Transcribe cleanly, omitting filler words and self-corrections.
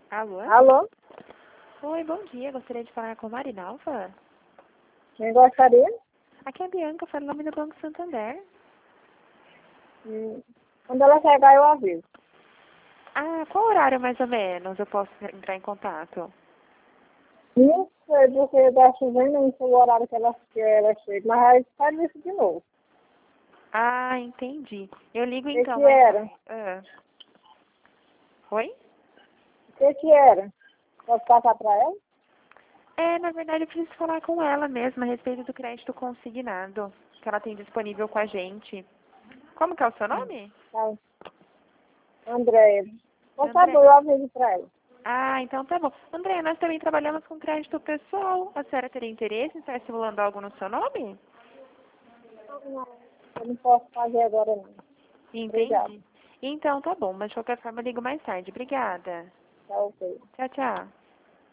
Alô? Alô? Oi, bom dia. Gostaria de falar com Marinalva. Quem gostaria? Aqui é a Bianca, falo em nome do Banco Santander. Quando ela chegar, eu aviso. Ah, qual horário mais ou menos eu posso entrar em contato? Não sei, porque tá chovendo, não sei o horário que ela chega, mas aí faz isso de novo. Ah, entendi. Eu ligo O então que mais era? tarde. Oi? O que era? Posso passar para ela? Na verdade eu preciso falar com ela mesma a respeito do crédito consignado que ela tem disponível com a gente. Como que é o seu nome? Tá. Andréia. Por André. favor, eu aviso para ela. Ah, então tá bom. André, nós também trabalhamos com crédito pessoal. A senhora teria interesse em estar simulando algo no seu nome? Não, eu não posso fazer agora, não. Obrigada. Entendi. Então tá bom, mas de qualquer forma eu ligo mais tarde. Obrigada. Tá ok. Tchau, tchau.